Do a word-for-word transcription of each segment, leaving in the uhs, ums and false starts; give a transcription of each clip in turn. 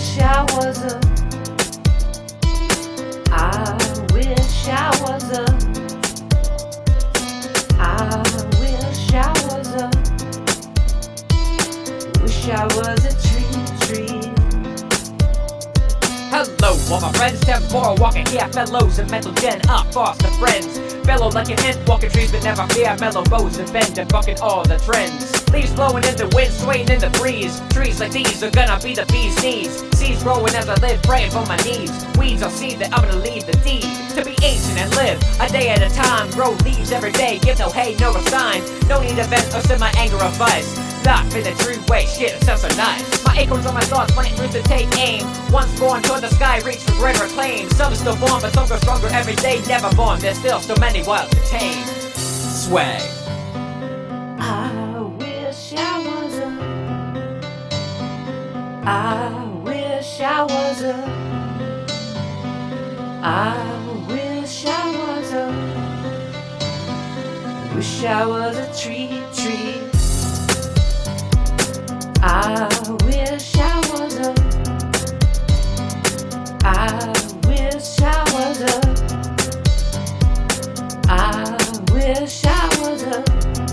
wish I was a. I wish I was a. I wish I was a. Wish I was a tree, tree. Hello, all my friends, temporal walking here, fellows and mental gen up, foster friends. Bellow like an ant, walking trees but never fear, mellow bows and bend and bucking all the trends. Leaves blowing in the wind, swaying in the breeze. Trees like these are gonna be the bee's knees. Seeds growing as I live, praying for my needs. Weeds I'll see that I'm gonna leave the deed to be ancient and live a day at a time. Grow leaves every day, give no hay, no sign. No need to vent or send my anger or vice. Life in a true way, shit, it sounds so nice. My acorns on my thoughts, pointing through to take aim. Once born toward the sky, reach for greater claims. Some still born, but some grow stronger every day. Never born, there's still so many wild to tame. Swag. I wish I was a. I wish I was a. I wish I was a. Wish I was a tree, tree. I wish I was a. I wish I was a. I wish I was a.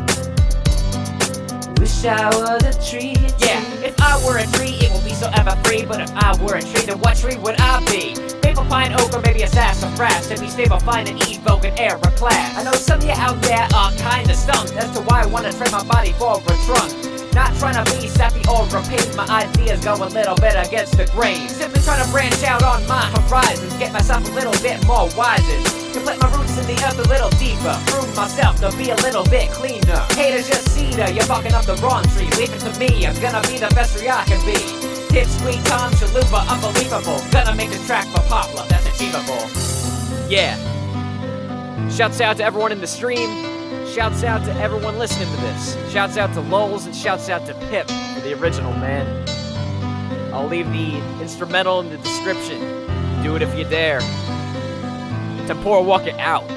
Wish I was a tree, tree. Yeah, if I were a tree, it would be so ever free. But if I were a tree, then what tree would I be? Maple, pine, oak, or maybe a sassafras. To be stable, fine, and evoke an air of class. I know some of you out there are kinda stumped as to why I wanna trade my body for a trunk. Not trying to be sappy or repeat, my ideas go a little bit against the grain. Simply trying to branch out on my horizons, get myself a little bit more wiser. To put my roots in the earth a little deeper, prove myself to be a little bit cleaner. Haters just cedar, you're barking up the wrong tree. Leave it to me, I'm gonna be the best tree I can be. Hip, sweet, Tom, Chalupa, unbelievable. Gonna make the track for Poplar, that's achievable. Yeah. Shouts out to everyone in the stream. Shouts out to everyone listening to this. Shouts out to Lulz and shouts out to Pip for the original, man. I'll leave the instrumental in the description. Do it if you dare. Temporal Walker out.